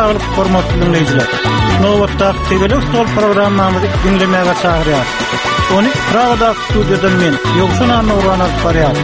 sağlık hormatly dinleyijiler. Nowatda Tegelik Stol programmamyzy dinlemäge çagyrýar. Ony Pragada studiodan men Ýoksun Nurlan barýar.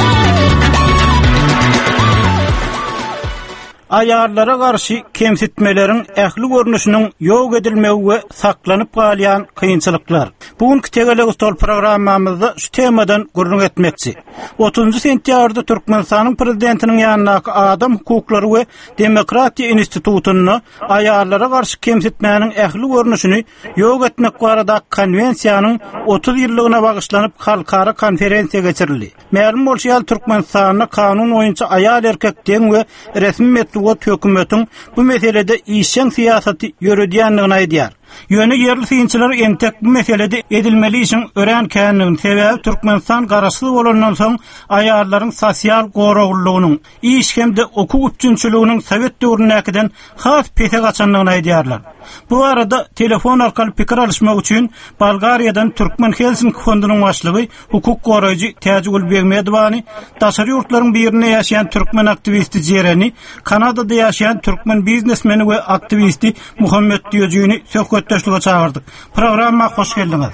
Ayarlara garşy kemsitmelerin ähli görnüşiniň ýok edilmegi we saklanyp galýan kynçylyklar. Bugünkü Tegelik Stol programmamyzda şu temadan gurrun etmekçi. 30 sentýabrda Türkmenistanyň prezidentiniň ýanyna Adam hukuklary we Demokratiýa institutuny ayarlara garşy kemsitmäniň ähli görnüşini ýok etmek barada konwensiýanyň 30 ýyllygyna bagyşlanyp halkara konferensiýa geçirildi. Märhum bolşýal Türkmenistanyň kanun boýunça ayal erkekden we resmi hökümetiň bu meselede işen siýasaty ýöredýänligini aýdýar. Ýöne yerli synçylar entek bu meselede edilmeli işin örenkenligini sebäbi Türkmenistan garaşly bolandan soň ayarlaryň sosial goraglygynyň iş hemde hukuk üçinçiliginiň Sowet döwründäkinden has pete gaçanlygyny aýdýarlar. Bu arada telefon arkaly pikir alışmak üçin Bolgariýadan Türkmen Helsinki fondunyň başlygy hukuk goraýjy Täjgül Begmedowany, daşary ýurtlaryň birinde ýaşaýan Türkmen aktivisti Jereni, Kanadada ýaşaýan Türkmen biznesmeni we aktivisti Muhammed Diýejiňi söhbetdeşlige çağırdyk. Programma hoş geldiňiz.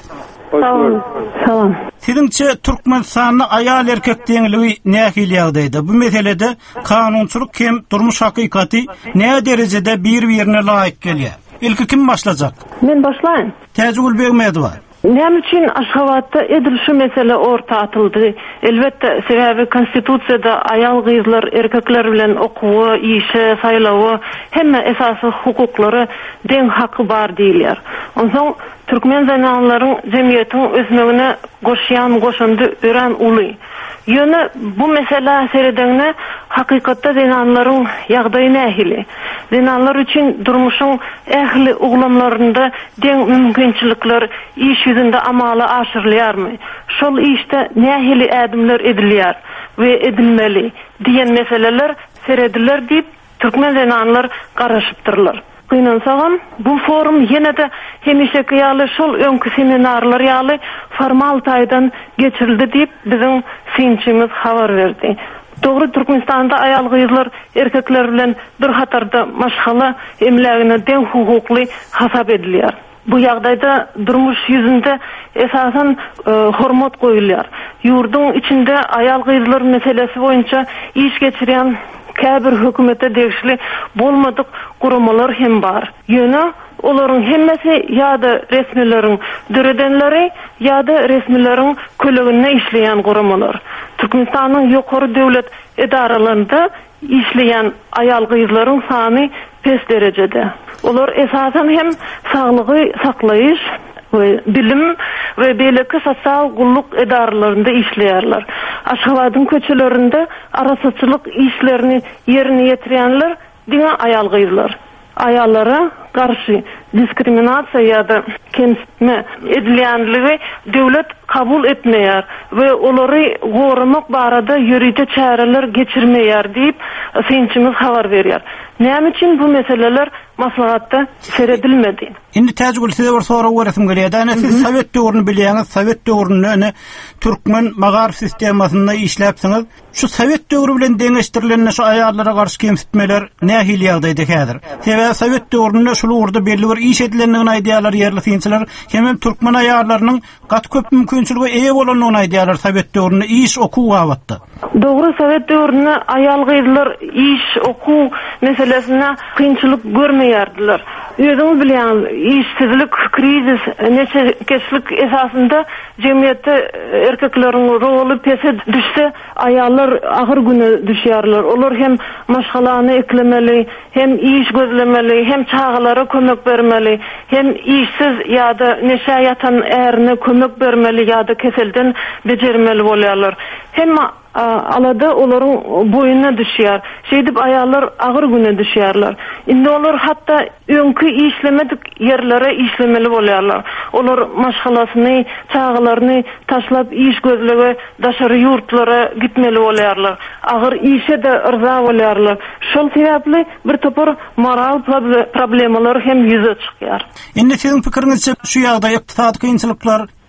Salam. Siziňçe Türkmenistanyň ayal erkek deňligi nähili ýagdaýda? Bu meselede kanunçylyk hem durmuş hakykaty näme derejede bir-birine laýyk gelýär? İlki kim başlayacak? Men başlayayım. Täjgül Begmedowa. Nem için Aşgabatda edil şu mesele orta atıldı. Elbette sebäbi konstitusiýada ayal gyzlar erkekler bilen okuwy, işe, saýlawy hemme esasy hukuklary deň hakkı bar diýilýär. Onsoň Türkmen zananlaryň jemgyýetiň ösmegine goşýan goşundy ören uly. Ýöne bu mesele seredäňne hakykatda zananlaryň ýagdaýy nähili. Zananlar üçin durmuşyň ähli uglamlarynda deň mümkinçilikler iş ýüzünde amala aşyrylýarmy? Şol işte nähili ädimler edilýär we edilmeli diýen meseleler serediler diýip Türkmen zananlar garaşypdyrlar. Kıynansagam bu forum ýene-de hemişeki ýaly şol öňkü seminarlar ýaly formal taýdan geçirildi diýip biziň synçymyz habar berdi. Dogry Türkmenistanda ayal gyzlar erkekler bilen bir hatarda maşgala emlegine deň hukukly hasap edilýär. Bu ýagdaýda durmuş ýüzünde esasen hormat goýulýar. Ýurduň içinde ayal gyzlar meselesi boýunça iş geçirýän käbir hökümete degişli bolmadyk guramalar hem bar. Ýöne olaryň hemmesi ýa-da resmileriň döredenleri ýa-da resmileriň kölegine işleýän guramalar. Türkmenistanyň ýokary döwlet edaralarynda işleýän ayal gyzlaryň sany pes derejede. Olar esasen hem saglygy saklaýyş we bilim we beleki sosial gulluk edaralarynda işleýärler. Aşgabatyň köçelerinde arasaçylyk işlerini ýerine ýetirýänler diňe ayal gyzlar. Ayallara garşy diskriminasiýa ýa-da kemsitme edilýänligi döwlet kabul etmeýär we olary goramak barada ýürüýde çäreler geçirmeýär diýip synçymyz habar berýär. Näme üçin bu meseleler maslahatda seredilmedi? Indi Täjgül size bir soru göresim gelýär. Siz Sowet döwrüni bilýäňiz, Sowet döwrüni Türkmen magarif sistemasynda işläpsiňiz. Şu Sowet döwrü bilen deňeşdirilen şu ayarlara garşy kemsitmeler nähili ýagdaýda häzir? Sebäbi Sowet döwründe şol urda belli bir iş edilenligini aýdýarlar yerli synçylar. Hem Türkmen ayarlarynyň gat köp mümkinçiligi eýe bolanlygyny aýdýarlar Sowet döwründe iş okuw wagtda. Dogry Sowet döwründe ayal gyzlar iş okuw meselesine kynçylyk görmeýärdiler. Özüňiz bilýän, işsizlik, krizis, neçekeçlik esasında jemgyýetde erkekleriň roli pese düşse ayallar agyr güne düşýärler. Olar hem maşgalany eklemeli, hem iş gözlemeli, hem çağalara kömek bermeli, hem işsiz ýa-da neşe ýatan ärini kömek bermeli ýa-da keselden bejermeli bolýarlar. Hem alada olaryň boýuna düşýär. Şeýdip ayallar agyr güne düşýärler. Indi olar hatda öňkü işlemedik yerlere işlemeli bolýarlar. Olar maşgalasyny, çağalaryny taşlap iş gözlege daşary ýurtlara gitmeli bolýarlar. Agyr işe de ırza bolýarlar. Şol sebäpli bir topar moral problemalar hem ýüze çykýar. Indi siziň pikiriňizçe şu ýagdaý ykdysady kynçylyklar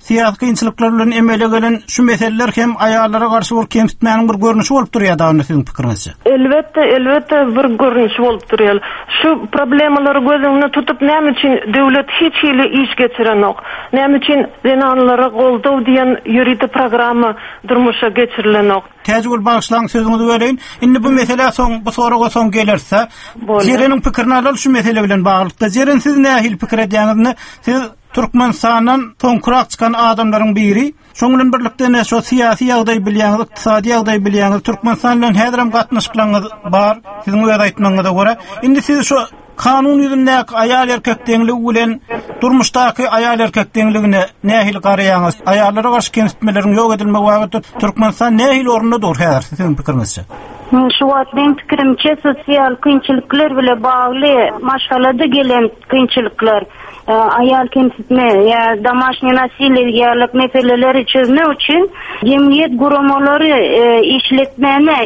siyasi kynçylyklar bilen emele gelen şu meseleler hem ayarlara karşı ol kemsitmäniň bir görnüşi bolup durýar da sizin pikirinizçe. Elbette bir görnüş bolup durýar. Şu problemalary gözüňde tutup näme üçin döwlet hiç ile iş geçiren ok? Näme üçin zenanlara goldaw diýen ýüridi programy durmuşa geçirilen ok? Täzgül bagşlaň sözüňizi bereýin. Indi bu mesele bu soraga soň gelirse, Jereniň pikirini alyp şu mesele bilen baglykda. Jeren siz nähil pikir edýäňizni, siz Türkmenistanyň soňkurak çykan adamlaryň biri. Şoňdan birlikde ne şu siyasi ýagdaý bilýäňiz, iqtisadi ýagdaý bilýäňiz, Türkmenistan bilen häzirem gatnaşyklaryňyz bar. Siziň öýde aýtmaňyza görä. Indi siz şu kanun ýüzünde ayal erkek teňligi bilen durmuşdaky ayal erkek teňligine nähil garaýaňyz? Ayallara garşy kemsitmeleriň ýok edilmegi wagtynda Türkmenistan nähil orunda dur häzir siziň pikirinizçe? Şu benim pikirimçe sosyal kynçylyklar bilen bagly maşgalada gelen kynçylyklar, ayal kemsitme ya domaşny nasilyelik meseleleri çözme üçin cemiyet gurulmalary işletmene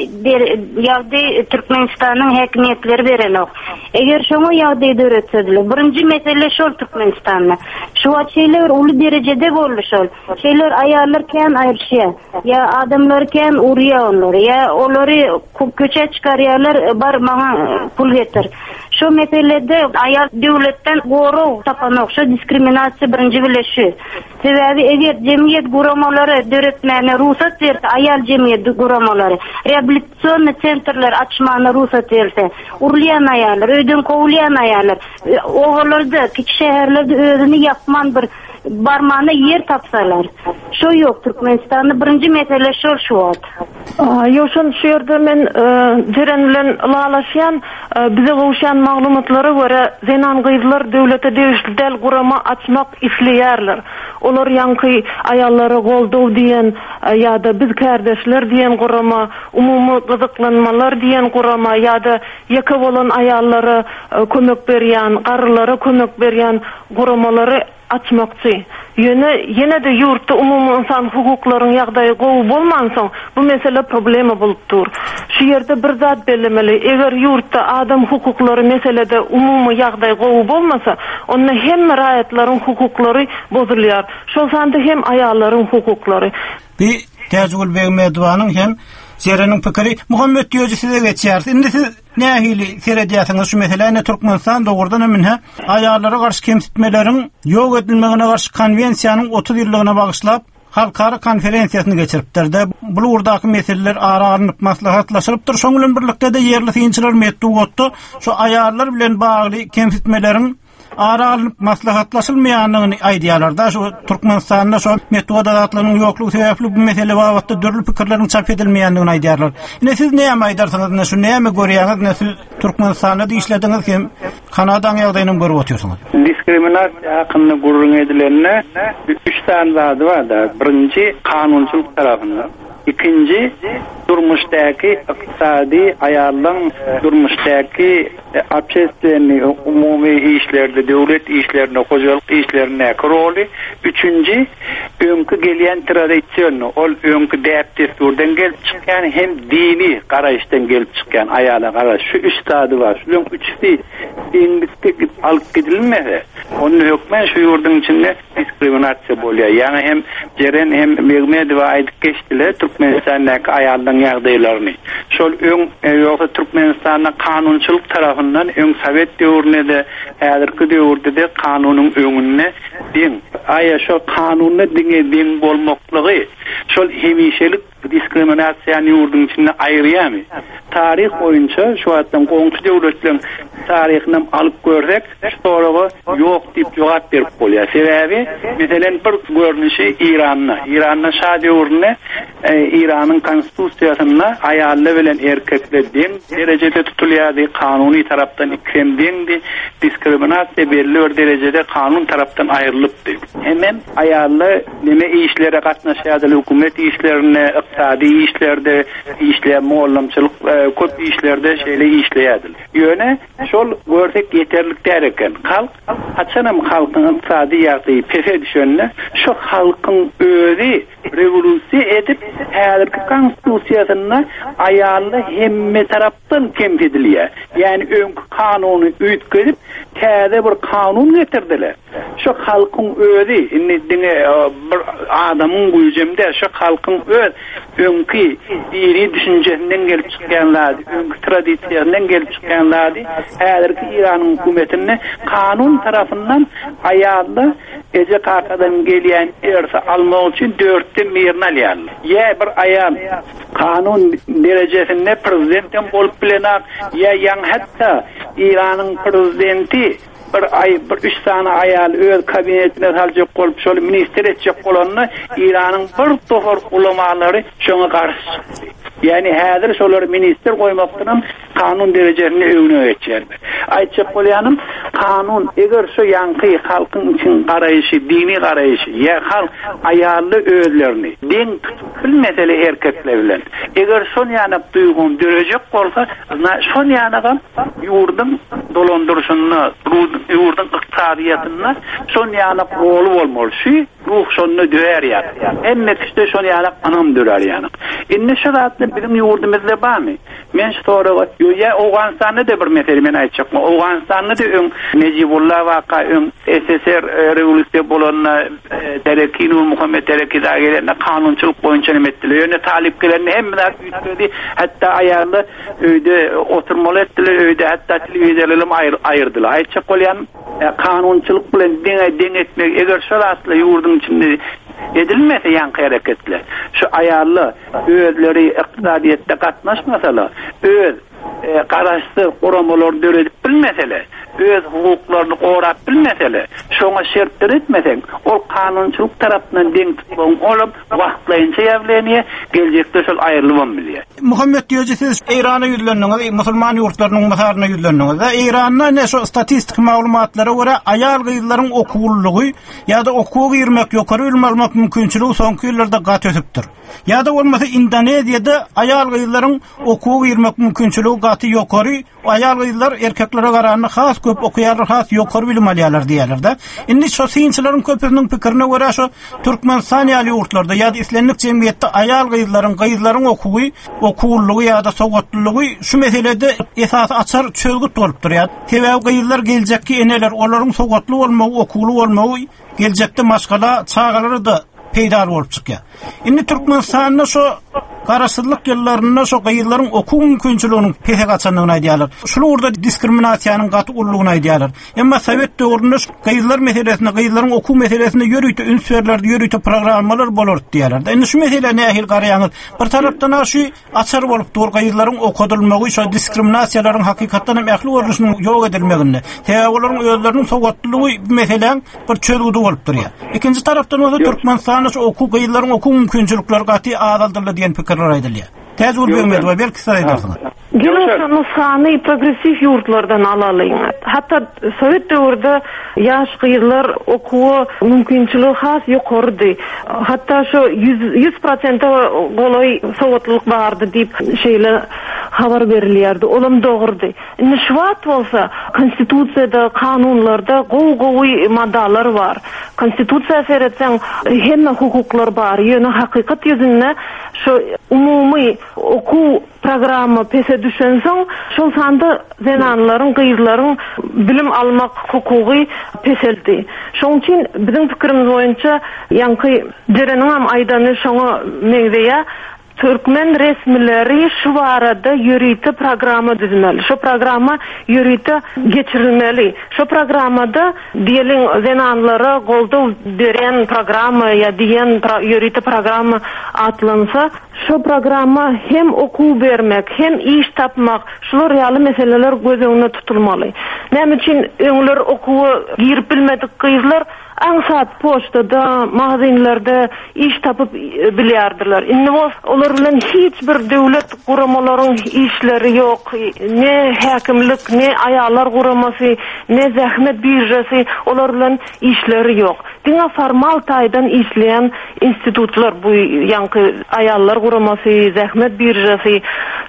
ýagdaý Türkmenistanyň häkimetleri berenok. Eger şoňa ýagdaýda öretseler, birinji mesele şol Türkmenistanda. Şu açylar uly derejede boluşal. Şeýler ayallarken aýrşýar. Ya adamlarken urýar onlar. Ya olary köçe çykarýarlar, bar maňa pul getir. Şu meselede ayal döwletden goru tapanok, şu diskriminasiýa birinji bileşi. Sebebi eger cemiyet guramalary döretmäne ruhsat berse, ayal cemiyet guramalary, reabilitasion senterler açmagyna ruhsat berse, urlayan ayallar, öýden kowulyan ayallar, oğullarda, kiçik şäherlerde özüni ýapman bir barmana yer tapsalar. Şu ýok Türkmenistanda birinji mesele şu wagt. Ýoşun şu ýerde men Jeren bilen lalaşýan bize gowşan maglumatlary görä zenan gyzlar döwlete degişli gurama açmak isleýärler. Olar ýanky ayallary goldaw diýen ýa-da biz kardeşler diýen gurama, umumy gyzyklanmalar diýen gurama ýa-da ýeke bolan ayallary kömek berýän, garylary kömek berýän guramalary açmakçy. Yine de yurtda umumy insan hukuklaryň ýagdaýy gowy bolmansoň bu mesele problema bolup dur. Şu ýerde bir zat bellemeli. Eger yurtda adam hukuklary meselede umumy ýagdaýy gowy bolmasa, onda hem raýatlaryň hukuklary bozulýar. Şol sanda hem aýallaryň hukuklary. Bir Täzgül Begmedowanyň hem Jereniň pikiri Muhammed Ýöji size geçýär. Indi siz nähili seredýäsiňiz şu meseleni Türkmenistan dogurdan emine ayallara garşy kemsitmeleriň ýok edilmegine garşy konwensiýanyň 30 ýyllygyna bagyşlap halkara konferensiýasyny geçiripdir. Bu urdaky meseleler aralanyp maslahatlaşypdyr. Şoň bilen birlikde de ýerli synçylar metdu gotdy. Şu ayallar bilen bagly kemsitmeleriň aralanyp maslahatlaşylmaýanyny aýdýarlar. Şu Türkmenistanda şu metodatlaryň ýoklugy sebäpli bu mesele wagtda dörli pikirleriň çap edilmeýändigini aýdýarlar. Ine siz näme aýdarsyňyz, şu näme görýäňiz, näme Türkmenistanda işlediňiz hem Kanadaň ýagdaýyny görüp oturýarsyňyz? Diskriminasiýa hakkında gurulun edilenine 3 tane zady var da. Birinci kanunçylyk tarapyndan. İkinci durmuşdaki iqtisadi ayarlan durmuşdaki общественный umumy işlerde, döwlet işlerine, hojalyk işlerine rolü. Üçüncü öňkü gelýän tradisiýony, ol öňkü däpdesturdan gelip çykýan hem dini garaýşdan gelip çykýan ayala garaş. Şu üç zady var. Şuň üçüsi diňlikde alyp gidilmese, onu hökmen şu ýurdun içinde diskriminasiýa bolýar. Ýani hem Jeren hem Begmedow aýdyp geçdiler Türkmenistandaky ayaldan ýagdaýlaryny. Şol öň ýoksa Türkmenistanda kanunçylyk tarapyndan öň Sowet döwründe de häzirki döwürde de kanunyň öňünde diň. Aýa şol kanunyna diň bolmaklygy şol hemişelik diskriminasiýany ýurdun içinde aýrýarmy? Tarih boýunça şu wagtdan goňky döwletleriň taryhyny alyp görsek, soragy ýok diýip jogap berip bolýar. Sebebi, meselen bir görnüşi Iranyň şa döwründe İranyň konstitusiýasyna aýallar bilen erkekler diň derejede tutulýardy, kanuny tarapdan ikemdiňdi, diskriminasiýa berilýär derejede kanun tarapdan aýrylypdy. Hemen aýallar neme işlere gatnaşýardy, hökümet işlerine, iqtisadi işlerde işleýän mollamçylyk köp işlerde şeýle işleýärdi. Ýöne şol görsek yeterlik derken halk açanam halkyň iqtisadi ýagdaýy pese düşenle şu halkyň özi revolüsiýa edip häzirki konstitusiýasyna aýallar hemme tarapdan kemsedilýär. Yani öňkü kanuny üýtgedip täze bir kanun getirdiler. Şu halkın özü, bir adamın güýjemde şu halkın öz öňki dini düşünjesinden gelip çykýanlar, öňki tradisiýadan gelip çykýanlar, häzirki İran hökümetine kanun tarafından ayarlı ece kakadan gelýän erse almak üçin 4'te mirin alýarlar. Ya bir ayar kanun derejesinde prezidentten bolup bilenak, ya yan hatta İran'ın prezidenti bir 3 tane ayal öz kabinetine saljak bolup şol minister etjek bolanyny İran'ın bir tohur ulamalary şoňa garşy çykdy. Yani häzir şolar minister goýmakdan kanun derejesine öňüne geçýärler. Aýtjak bolýanym, kanun eger şu ýanky halkyň için garaýşy, dini garaýşy, ya halk ayarly özlerini deň tutup bilmesele erkekler bilen. Eger şol ýanyp duýgun derejek bolsa, şol ýanyga ýurdun dolandyrşyny, ýurdun yktysadyýatyna şol ýanyp rolu bolmaly. Şu ruh şonu döýär ýa. Emme kişde şol ýanyp anam döýär ýanyp. Indi şu zatda bizim ýurdumyzda barmy? Men şoraga ýa Awganistanda da bir mesele men aýtjak. Awganistanda da Necibullah waka SSR rewolýusiýa bolan Terekini Muhammed Tereki daýerine kanunçylyk boýunça nemetdiler. Ýöne taliplerini hemmeler ýitdi. Hatta aýarly öýde oturmaly etdiler, öýde hatta telewizorlarym aýyrdylar. Aýtjak bolýan kanunçylyk bilen deň etmek eger şol asly ýurdun içinde edilmese ýanky hareketler. Şu ayarlı özleri iqtisadiýetde gatnaşmasalar, öz garaşdy goramalar döredip bilmeseler, öz hukuklaryny gorap bilmeseler, şoňa şertler etmesek, ol kanunçylyk tarapyndan deň tutmagy olup, wagtlaýynça ýavlanyň, geljekde şol aýrylmam bilýär. Muhammed diýjesiz Irana ýüzleniňiz, musulman ýurtlarynyň masaryna ýüzleniňiz. Iranda ne şu statistik maglumatlara görä aýal gyzlaryň okuwlygy ýa-da okuwga girmek, ýokary bilim almak mümkinçiligi soňky ýyllarda gat ösüpdir. Ýa-da bolmasa Indoneziýada aýal gyzlaryň okuwga girmek mümkinçiligi gaty ýokary, aýal gyzlar erkeklere garany has köp okuýarlar, has ýokary bilim alýarlar diýerler. Indi şu synçylaryň köpüniň pikirine görä şu Türkmenistan ýurtlarında ýa-da islenlik jemgyýetde aýal gyzlaryň okuwlygy ýa-da sowgatlygy şu meselede esas açar çölgüt bolup durýar. Sebäbi gyzlar geljekki eneler olaryň sowgatly bolmagy, okuwly bolmagy geljekde maşgala çağalary da peýda bolup çykýar. Indi Türkmenistanda şu garaşsyzlyk ýyllaryna şu gyzlaryň okuw mümkinçiliginiň peýda gaçanlygyny aýdýarlar. Şunu urda diskriminasiýanyň gaty urlugyny aýdýarlar. Emma Sowet döwründe gyzlar meselesinde, gyzlaryň okuw meselesinde ýörüýte ünsürlerde, ýörüýte programmalar bolardy diýerler. Indi şu mesele nähil garaýaňyz? Bir tarapdan şu açar bolup dur gyzlaryň okudylmagy, şu diskriminasiýalaryň hakykatdan hem ähli görnüşiniň ýok edilmeginde, täwirleriň özleriniň sowgatlygy meselen bir çölgüde bolup durýar. Ikinji tarapdan da Türkmenistanda şu okuw gyzlaryň okuw mümkinçilikleri gaty azaldyrlar diýen pikirler aýdylýar. Täze bilmedi we belki saýdarsın. Gelişany sany progressiv ýurtlardan alalyň. Hatta Sowet döwründe ýaş gyzlar okuw mümkinçiligi has ýokardy. Hatta şu 100% goloy sowgatlyk bardy diýip şeýle habar berilýärdi. Olam dogurdy. Indi şu wagt bolsa konstitusiýada, kanunlarda gowy maddalar bar. Konstitusiýa seretsen hemme hukuklar bar. Ýöne hakykat ýüzünde şu umumy okuw programma pese düşensoň şol sanda zenanlaryň, gyzlaryň bilim almak hukugy peseldi. Şoň üçin biziň pikirimiz boýunça ýanky dereniň hem aýdany şoňa meňzeýä Türkmen resmileri şu arada ýörüýte programma düzmeli. Şu programma ýörüýte geçirilmeli. Şu programmada diýelim zenanlara goldaw beren programma ýa diýen ýörüýte programma atlansa, şu programma hem okuw bermek, hem iş tapmak, şular ýaly meseleler göz öňüne tutulmaly. Näme üçin öňler okuwy girip bilmedik gyzlar ansat poçtada, magazinlerde iş tapıp bilýärdiler. Indi olar bilen hiç bir döwlet guramalaryň işleri ýok. Ne häkimlik, ne aýallar guramasy, ne zähmet birjesi, olar bilen işleri ýok. Diňe formal taýdan işleýän institutlar, bu ýanky aýallar guramasy, zähmet birjesi,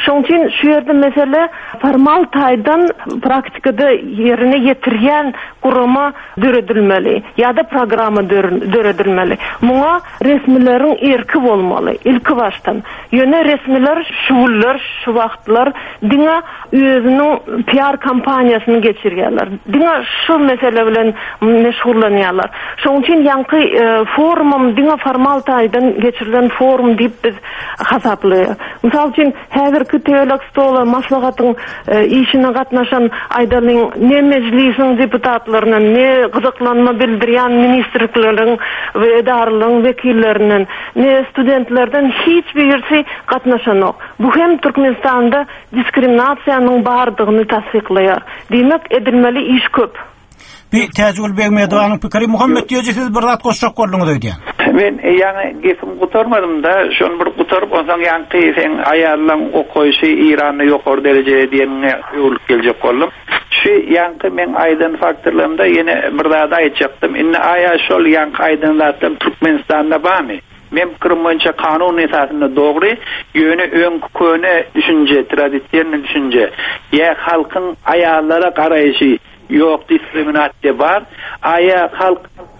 Şoň üçin şu ýerde mesele formal taýdan praktikada ýerine ýetirýän gurama döredilmeli ýa-da programa döredilmeli. Muňa resmileriň erki bolmaly. Ilki başdan. Ýöne resmiler şuwullar, şu wagtlar diňe özüniň PR kampaniýasyny geçirýärler. Diňe şu mesele bilen meşgullanýarlar. Şoň üçin ýanky forumum diňe formal taýdan geçirilen forum diýip biz hasaplaýar. Mysal üçin häzirki teolog stoly maslahatyň işine gatnaşan aýdalyň ne mejlisiň deputatlaryna, ne gyzyklanma bildirýän ministrlikleriň we edarlyň wekillerinden, ne studentlerden hiç birisi gatnaşanok. Bu hem Türkmenistanda diskriminasiýanyň bardygyny tasdiklaýar. Demek edilmeli iş köp. Bir Täjül Begmedowanyň pikiri Muhammed diýje siz bir zat goşak bolduňuz diýen. Men ýa-ni gefim gutarmadym da, şonu bir gutaryp onsoň ýa-ni sen aýarlaň okuýşy Irany ýokary derejede diýene ýolup geljek boldum. Şu ýa-ni men aýdan faktorlarymda ýene bir zat aýtjakdym. Inne aýa şol ýa-ni aýdan zatlar Türkmenistanda barmy? Men pikirim boýunça kanun esasında dogry, ýöne öňkü düşünje, tradisiýonel düşünje, ýa halkyň aýallara garaýşy yok diskriminasiya var. Aya halk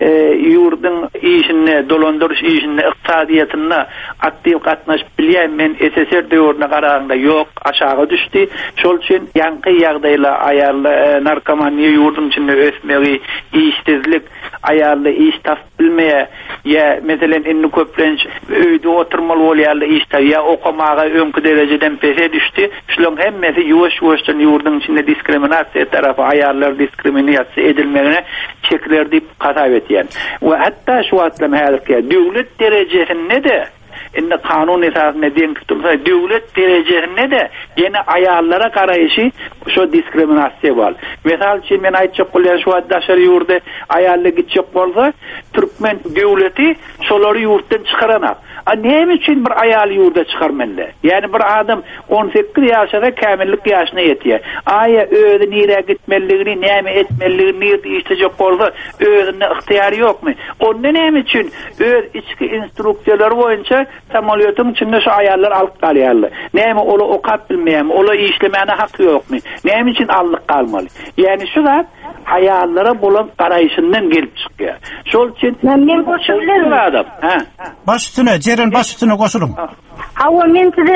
yurdun işine, dolandırış işine, iqtisadiyatına aktiv katnaşıp bilýän men SSR döwrüne garaganda yok, aşağı düştü. Şol üçin ýanky ýagdaýla ayarlı narkomaniýa yurdun içinde ösmegi, işsizlik, ayarlı iş tapyp bilmeýe, ya meselen inni köplenç öýde oturmaly bolýarly iş tapýa, okumaga öňkü derejeden pese düştü. Şolong hemmesi ýuwaş-ýuwaşdan yurdun içinde diskriminasiýa tarapy ayarlar diskriminasiýa edilmegine çekler diýip hasap etýän. We hatta şu atlam häzirki döwlet derejesinde de inne kanun esasyna diýen tutulsa döwlet derejesinde de ýene aýallara garaýşy şu diskriminasiýa bar. Mesal üçin men aýtjak bolýan şu addaşar ýurda aýallar gitjek bolsa Türkmen döwleti şolary ýurtdan çykaranak. Näme üçin bir aýal ýurda çykarmanda? Ýani bir adam 18 ýaşa kämillik ýaşyna ýetýär. Aýa öýde nire gitmeligini, näme etmeligini ýetişjek bolsa özüne ihtiýary ýokmy? Onda näme üçin öz içki instruksiýalary boýunça samolýotyň içinde şu aýallar alyp galýarlar? Näme ola okap bilmeýärmi? Ola işlemäne haky ýokmy? Näme üçin allyk galmaly? Ýani şu zat aýallara bolan garaýşyndan gelip çykýar. Şol üçin men goşulyarym adam. Baş üstüne, jeren baş üstüne goşulum. Hawa men size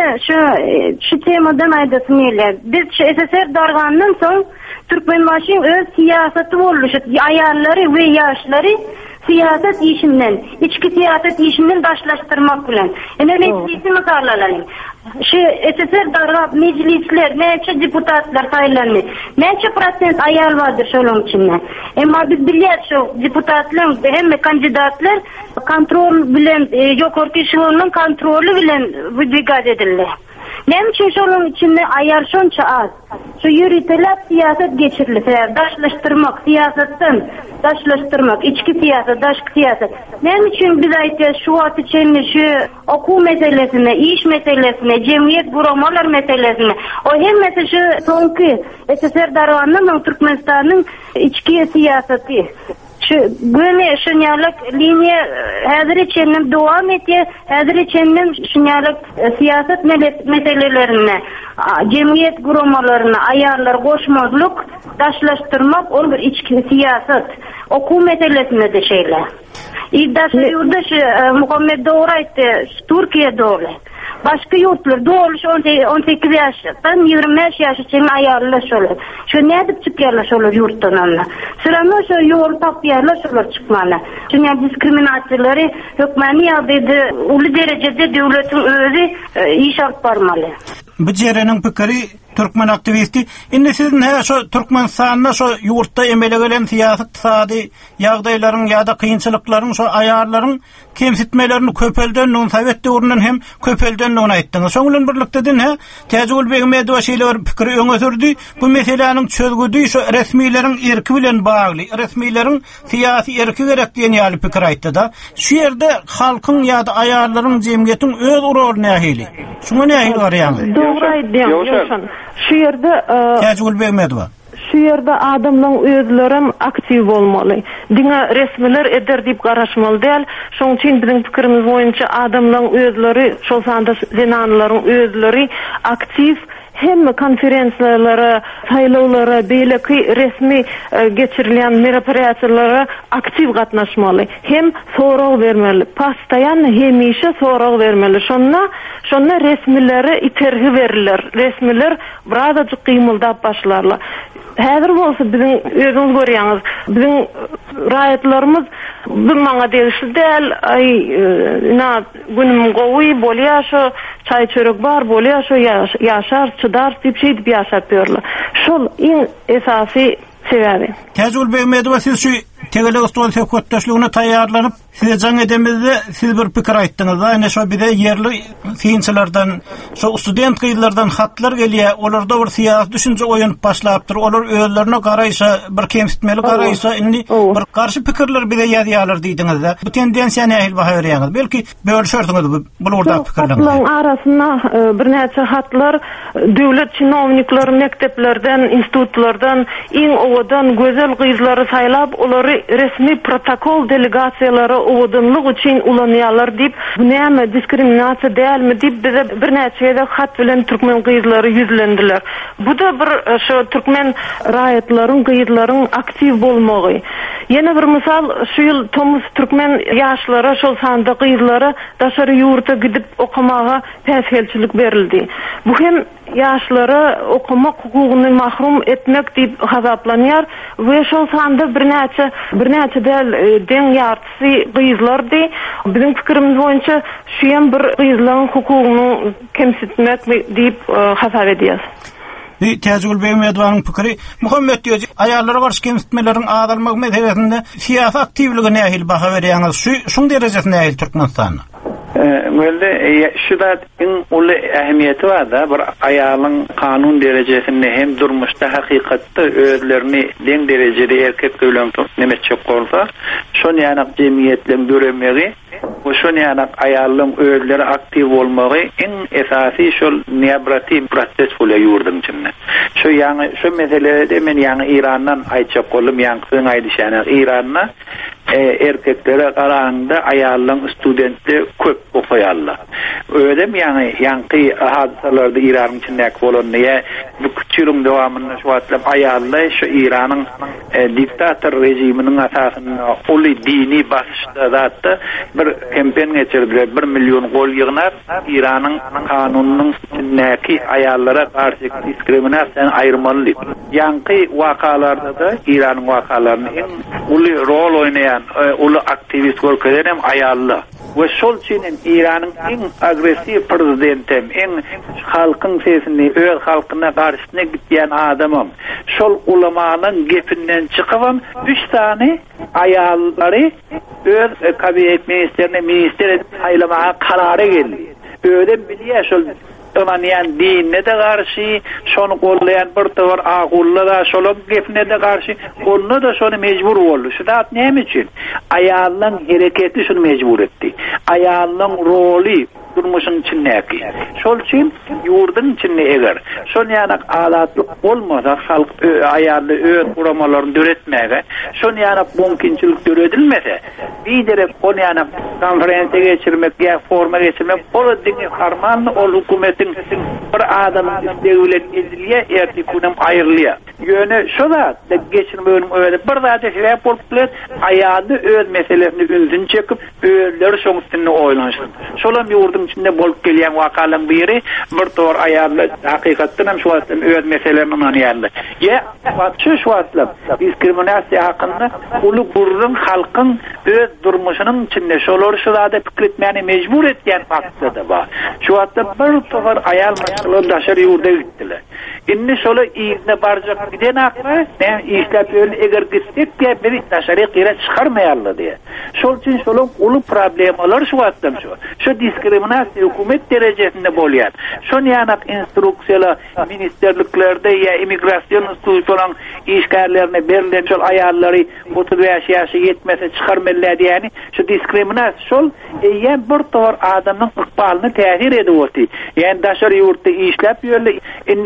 şu temadan aýdasym gelýär. Biz şu SSR dargandan soň Türkmenbaşyň öz siýasaty boluşy, aýallary we ýaşlary siyaset işinden, içki siyaset işinden daşlaştırmak bilen. Meclisi misallarlayım. Şu SSR darga meclisler, neçe deputatlar saýlanmy. Neçe prosent aýal vardır şolun içinde. Emma biz bilýär şu deputatlar hem kandidatlar kontrol bilen ýokarky şuwanyň kontroly bilen brigade edildi. Näme üçin şolun içinde aýal şonça az? Şu ýürütilip siyaset geçirilýär, daşlaştırmak, siyasetden daşlaştırmak, içki siyaset, daşky siyaset. Näme üçin biz aýtýar şu wagt içinde şu okuw meselesine, iş meselesine, jemgyýet guramalar meselesine, o hemmesi şu soňky SSR darwanyň Türkmenistanyň içki siyaseti. Şu böyle şunyalık linye häzir içinde dowam etýär, häzir içinde şunyalık siyaset meselelerine, jemgyýet guramalarına aýarlar goşmazlyk, daşlaştırmak ol bir içki siyaset, okuw meselesine de şeýle. İddaşy ýurdaş Muhammed dogry aýtdy, Türkiýe dogry. Başka yurtlar doğruş 18 yaştan 25 yaşçının ayarlar şolar. Şu ne edip çıkıyorlar şolar yurttan anla. Sıranı şu yol tapıyorlar şolar çıkmalı. Çünkü diskriminasiyaları hükmeni ya dedi ulu derecede devletin özü iş alıp barmalı. Bu jerenin pikiri Türkmen aktivisti. Indi sizin şu Türkmenistan'da şu yurtta emele gelen siyaset sadi ýagdaýlaryň ýa-da kynçylyklaryň şu aýarlaryň kemsitmelerini köpelden, Sowet döwründen hem köpelden aýtdyňyz. Şoň bilen birlikde Täjül Begmedow şeýle bir pikir öňe sürdi. Bu meseleniň çözgüdi şu resmiýleriň erki bilen bagly, resmiýleriň siýasy erki gerek diýen ýaly pikir aýtdy da. Şu ýerde halkyň ýa-da aýarlaryň jemgyýetiň öz urulyny nähili. Şuňa nähili bar ýa-ni? Dogry aýdýan. Şu ýerde Täjül Begmedow. Şu şu yerde adamlaryň özlerim aktiv bolmaly. Diňe resmiler eder diýip garaşmaly däl. Şoň üçin biziň pikirimiz boýunça adamlaryň özleri, şol sanda zenanlaryň özleri aktiv hem konferensiyalara, saylawlara, beýleki resmi geçirilen merapariýatlary aktiv gatnaşmaly. Hem sorag bermeli. Pastayan hemişe sorag bermeli. Şonna resmileri itergi verirler. Resmiler birazajyk gymyldap başlarlar. Häzir bolsa biziň özüňiz görýäňiz, biziň raýatlarymız bir maňa degişli däl, ay günüm gowy bolýaşo, çay çörek bar bolýaşo, ýaşar, çydar diýip şeýdip ýaşapýarlar. Şol iň esasy sebäbi. Täzül beýmedi siz şu tegele stol hökümetdaşlygyna taýýarlanyp size jaň edemizde siz bir pikir aýtdyňyz. Ýani şo bide yerli fiýinçilerden, şo student gyýlardan hatlar gelýär. Olarda bir siýasy düşünje oýunyp başlapdyr. Olar özlerine garaýsa, bir kemsitmeli garaýsa, indi bir garşy pikirler bide ýazýarlar diýdiňiz. Bu tendensiýa nähil baha berýäňiz? Belki bölüşerdiňiz bu orada pikirler. Hatlaryň arasynda bir näçe hatlar döwlet çynowniklary mekdeplerden, institutlardan, iň owadan gözel gyzlary saýlap, olary resmi protokol delegasiýalary owdunlyk üçin ulanýarlar diýip, bu näme diskriminasiýa dälmi diýip bize bir näçe hat bilen türkmen gyzlary ýüzlendiler. Bu da bir şu türkmen raýatlaryň, gyzlaryň aktiv bolmagy. Ýene bir misal şu ýyl Tomuz türkmen ýaşlary, şol sanda gyzlary daşary ýurta gidip okumaga täsirçilik berildi. Bu hem ýaşlary okumak hukugyny mahrum etmek diýip hazaplanýar we şol sanda bir näçe däl deň ýartysy gyzlardy. Biziň pikirimiz boýunça şu hem bir gyzlaryň hukugyny kemsitmek diýip hasap edýär. Täzül beýmediň pikiri Muhammed diýär, aýallara garşy kemsitmeleriň azalmagy meselesinde siýasy aktivligi nähil baha berýäňiz? Şuň derejesinde nähil Türkmenistanyň? Welde şu da uly ähmiýeti bar da, bir aýalyň kanun derejesinde hem durmuşda hakykatda özlerini deň derejede erkek bilen nemeçe bolsa, şonu ýany jemgyýetlen göremegi, şonu ýany aýalyň özleri aktiv bolmagy en esasy şol neobrativ proses bolýar ýurdun içinde. Şu meselede men ýany Irandan aýtjak bolum, ýany aýdyşany Iranna erkeklere qaraganda aýalyň studentler köp okuýarlar. Öýdem ýanky hadisalarda İranyň içindäki bolanyňy bu küçülüň dowamyny şu atlap aýallar şu Iranyň diktator rejiminiň asasynda uly dini başda zatda bir kampanya geçirdiler. 1 milyon gol ýygnap Iranyň kanunynyň içindäki aýallara garşy diskriminasiýany aýyrmaly. Ýanky wakalarda da Iranyň wakalaryny uly rol oýnaýan uly aktivist bolýan hem aýallar. Ve şol çinin İran'ın en agresiv prezidentim, en halkın sesini, öz halkına karşısına gittiyen adamım. Şol ulamağının gepinden çıkıvam, 3 tane ayalları öz kabinет ministerine minister sayılamağa kararı geldi. Öyle biliyor şol ömaniyan dinine de karşı, şonu kollayan bir tavır ağulla da, şolun gefine de karşı, onu da şonu mecbur oldu. Şu da neyim için? Ayağının hareketi şunu mecbur etti. Ayağının rolü, durmuşun içindeki. Şol için yurdun içinde eğer. Şonu yanak alatlık olmasa, halk ayarlı öz kuramalarını döretmeye, şonu yanak mümkünçülük döredilmese, bir de onu yanak konferansa geçirmek, ya forma geçirmek, o dini harmanlı ol hükümetin bir adamın devlet ediliye, ertikunem ayrılıya. Yönü şu da geçirmeyelim öyle. Bir daha da şey yapılıp, ayağı öz meselesini üzdün çekip, özleri şoň üstünde oynansın. Şolam yurdun içinde bolup gelýän wakalyň biri bir tor aýarly hakykatdan hem şu wagtdan öz meselelerini anlaýarlar. Ýa şu wagtlar diskriminasiýa hakynda uly gurrun halkyň öz durmuşynyň içinde şolary şurada pikir etmäni mejbur etýän wagtda da bar. Şu wagtda bir tor aýal masalan daşary ýurda gitdiler. Inni şola ýerine barjak giden akly, ne işläp ýöne eger gitsek diýip bir daşary ýere çykarmaýarlar diýe. Şol üçin şolun uly problemler şu wagtdan şu diskriminasiýa hükümet derejesinde bolýar. Şonu ýanak instruksiýalar ministerliklerde ýa immigrasiýon institusiýanyň işgärlerine berilen şol aýallary 35 ýaşa ýetmese çykarmalylar diýeni şu diskriminasiýa şol ýa bir tor adamyň ykbalyny täsir edýär. Ýani daşary ýurtda işläp ýörler, indi gidip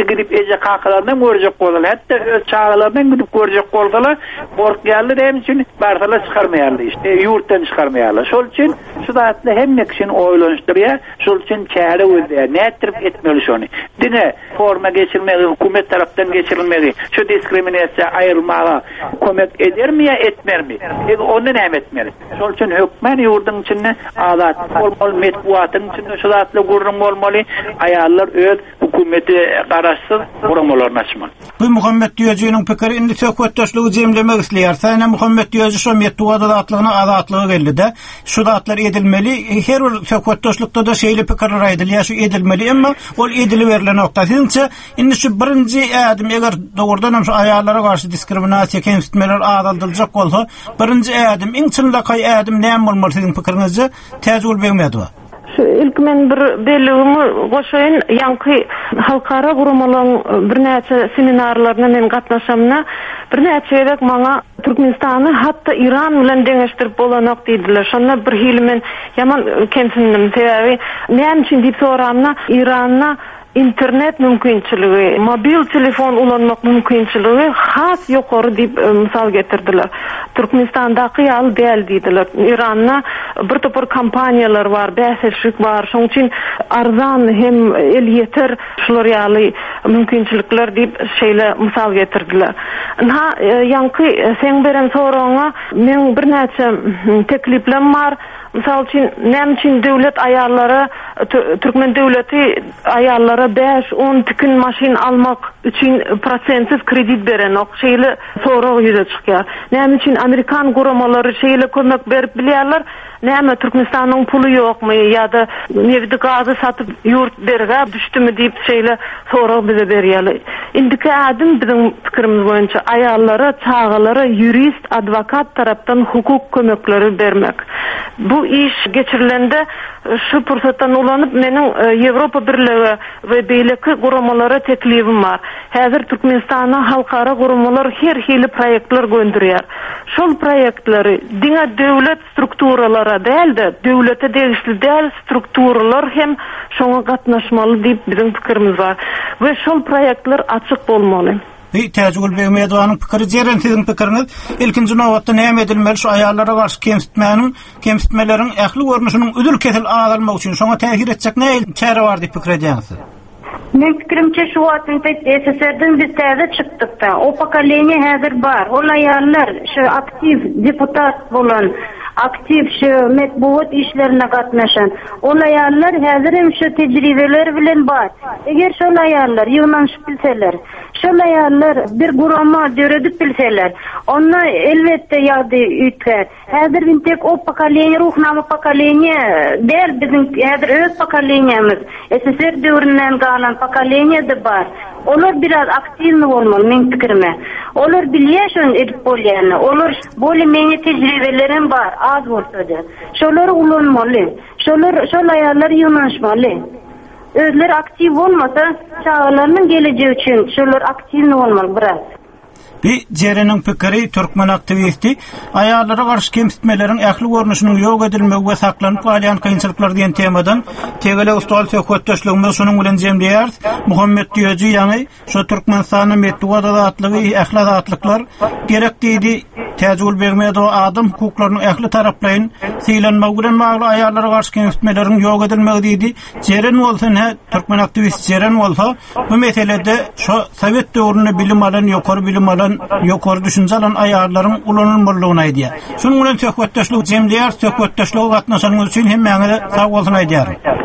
gelecek hakalarından görecek bolsalar, hatta öz çağlarından gidip görecek bolsalar, borçlarlar hem için barsalar çıkarmayalar işte, yurttan çıkarmayalar. Şol için şu zatla hem için oylanıştırıyor, şol için çare özler, ne etmeli şonu. Dine forma geçirmeli, hükümet taraftan geçirilmeli, şu diskriminasyon ayrılmağa kömek eder mi ya etmer mi? Onu ne etmeli? Şol için hükmen yurdun içinde adat olmalı, metbuatın içinde şu zatla gurrum olmalı, ayarlar öz hükümeti qarashsız gurumlarını açmalı. Bu Muhammed Diyeci'nin pikiri indi sökvetdaşlığı cemlemek isteyer. Sana Muhammed Diyeci şu metbuat adatlygyna adatlygy geldi de, şu adatlar edilmeli, her bir sökvetdaşlykda da şeýle pikirler aýdylýar, şu edilmeli, emma ol ediliberilen nokta. Siňçe indi şu birinji ädim eger dogurdan şu ayarlara garşy diskriminasiýa kemsitmeler adalyljak bolsa, birinji ädim iň çynlakay ädim näme bolmaly siziň pikirinizce täzül bermedi. İlk men bir beligimi goşaýyn, ýanky halkara gurumalaryň birnäçe seminarlaryna men gatnaşamna birnäçe ýerek maňa Türkmenistany hatda İran bilen deňeşdirip bolanok diýdiler. Şonda bir hili men ýaman kemsindim. Täbi näme üçin diýip soramna İranna internet mümkinçiligi, mobil telefon ulanmak mümkinçiligi has ýokary diýip mysal getirdiler. Türkmenistandaky ýaly däl diýdiler. İranna bir topar kampaniýalar bar, bäsleşik bar. Şoň üçin arzan hem el ýeter şular ýaly mümkinçilikler diýip şeýle mysal getirdiler. Ha ýanky sen berem soraňa men birnäçe tekliplerim bar. Misal için näme üçin döwlet ayarlary Türkmen döwleti ayarlara 5-10 tükin maşin almak üçün prosentsiz kredit beren şeýle soragy ýüze çykýar. Näme üçin Amerikan guramalary şeýle kömek berip bilýärler? Näme Türkmenistanyň puly ýokmy ýa-da nevdi gazy satyp ýurt berge düşdümi diýip şeýle soragy bize berýärler. Indiki adım biziň pikirimiz boýunça ayarlara, çağalara jurist, advokat tarapdan hukuk kömekleri bermek. Bu iş geçirilende şu pursatdan ulanyp meniň Ýewropa Birligi we beýleki guramalara teklifim bar. Häzir Türkmenistana halkara guramalar her hili proýektler göndürýär. Şol proýektleri diňe döwlet strukturalara däl de döwlete degişli däl strukturalar hem şoňa gatnaşmaly diýip biziň pikirimiz bar. We şol proýektler açyk bolmaly. Täzül bermediwanyň pikiri jeren siziň pikiriňiz ilkinji nowatda näme edilmeli şu ayarlara garşy kemsitmeleriň ähli görnüşiniň ödül kesil almak üçin şoňa täsir etjek näme çare bar diýip pikir edýäňiz? Men pikirimçe şu wagtynda SSR'den biz täze çykdyk da, o pokoleniýa häzir bar. Ol ayarlar şu aktiv deputat bolan, aktiv şu metbuat işlerine gatnaşan. Ol ayarlar häzir hem şu tejribeler bilen bar. Eger şol ayarlar ýygnanyşyp bilseler, şol ayarlar bir gurama döredip bilseler, onna elbette ýagdy ütger. Häzir biz tek o pokoleniýa, ruhnama pokoleniýa däl biziň häzir öz pokoleniýamiz. SSR döwründen galan pokoleniýa da bar. Olar biraz aktivni bolmaly men pikirime. Olar bilýär şonu edip bolýarny. Olar boli meni tejribelerim bar, az bolsa da. Şolary ulanmaly. Şol ayarlar ýygnanyşmaly. Özleri aktiv olmasa çağlarının geleceği için şolar aktivni olmalı biraz. Bir Jerenin pikiri Türkmen aktivisti ayarlara garşy kemsitmelerin ähli görnüşiniň ýok edilmegi we saklanyp galýan kynçylyklar diýen temadan tegele ustal söhbetdeşligimiz şonuň bilen jemleýär. Muhammed Diyeci ýani şu Türkmenistanyň metbuat adatlygy, ähli adatlyklar gerek diýdi. Täzül bermedi o adam hukuklaryny ähli taraplaryň sylanmagy bilen magly ayarlara garşy kemsitmelerin ýok edilmegi diýdi. Jeren bolsa Türkmen aktivist Jeren bolsa bu meselede şu Sowet döwründe bilim alan, ýokary bilim alan, ýokary düşünje alan ayarlaryň ulanylmalygyny aýdýar. Şonuň bilen söhbetdeşlik jemleýär, söhbetdeşlik gatnaşanyňyz üçin hemmäňe sag bolsun aýdýar.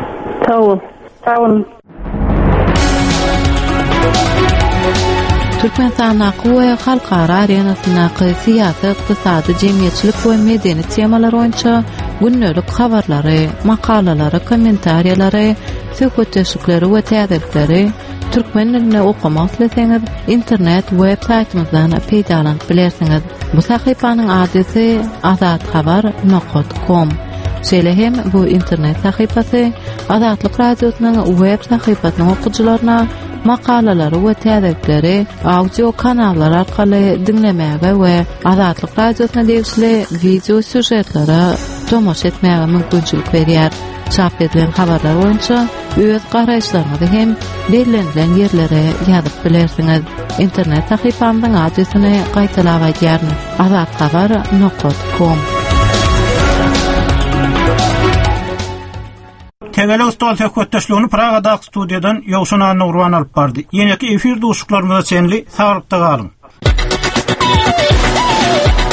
Sag olun. Türkmenistan we halkara arenasyndaky syýasy, ykdysady, jemgyýetçilik we medeniýet temaları boýunça günnelik habarlary, makalalary, kommentariýalary, söhbetdeşikleri we täzelikleri türkmen diline okumak ileseňiz internet web saytymyzdan peýdalanyp bilersiňiz. Bu sahypanyň adresy azatxabar.com. Şeýle hem bu internet sahypasy Azatlyk radiosynyň web sahypasynyň okuwçylaryna makalalary we täzelikleri audio kanallar arkaly dinlemäge we Azatlyk radiosyna degişli video süjetlere tomoş etmäge mümkinçilik berýär. Çap edilen habarlar boýunça öz garaýşlaryňyzy hem bellenlen ýerlere ýazyp bilersiňiz. İnternet sahypamyň adresyny gaýtalap aýdýaryn. azatxabar.com. Tegele Ustal Söhbetdeşligini Praga'da studiyadan Ýowşan Nurwan alyp bardy. Ýene-ki efir duşuklarymyza çenli saglypda galyň.